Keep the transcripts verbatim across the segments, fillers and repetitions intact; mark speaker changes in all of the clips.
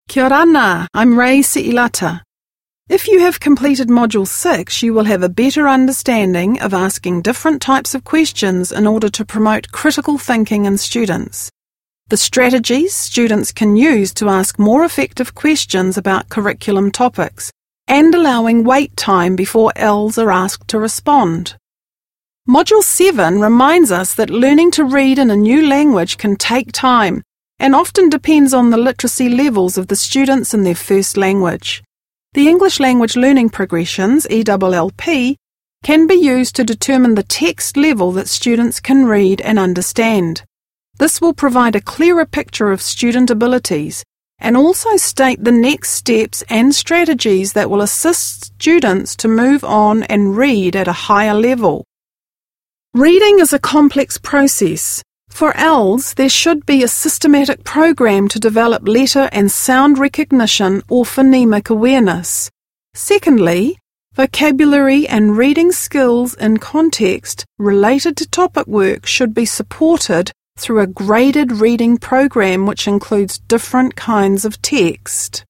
Speaker 1: Kia ora, I'm Ray Se'ilata. If you have completed Module six, you will have a better understanding of asking different types of questions in order to promote critical thinking in students. The strategies students can use to ask more effective questions about curriculum topics, and allowing wait time before L S are asked to respond. Module seven reminds us that learning to read in a new language can take time and often depends on the literacy levels of the students in their first language. The English Language Learning Progressions, E L L P, can be used to determine the text level that students can read and understand. This will provide a clearer picture of student abilities and also state the next steps and strategies that will assist students to move on and read at a higher level. Reading is a complex process. For L S, there should be a systematic program to develop letter and sound recognition or phonemic awareness. Secondly, vocabulary and reading skills in context related to topic work should be supported through a graded reading program which includes different kinds of text.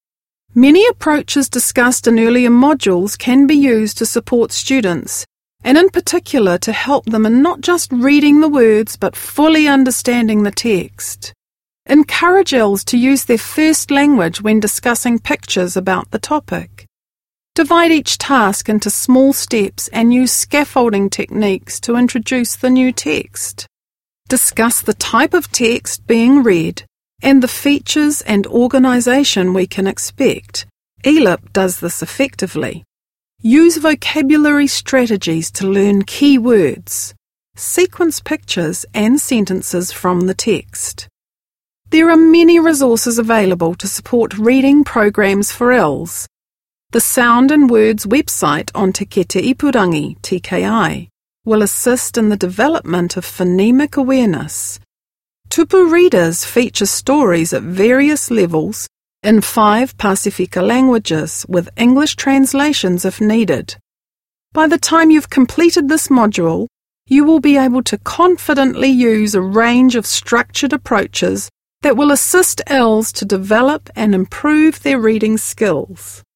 Speaker 1: Many approaches discussed in earlier modules can be used to support students, and in particular to help them in not just reading the words but fully understanding the text. Encourage L S to use their first language when discussing pictures about the topic. Divide each task into small steps and use scaffolding techniques to introduce the new text. Discuss the type of text being read and the features and organisation we can expect. E L I P does this effectively. Use vocabulary strategies to learn key words. Sequence pictures and sentences from the text. There are many resources available to support reading programs for L S. The Sound and Words website on Te Kete Ipurangi, T K I, will assist in the development of phonemic awareness. Tupu Readers feature stories at various levels in five Pasifika languages with English translations if needed. By the time you've completed this module, you will be able to confidently use a range of structured approaches that will assist L S to develop and improve their reading skills.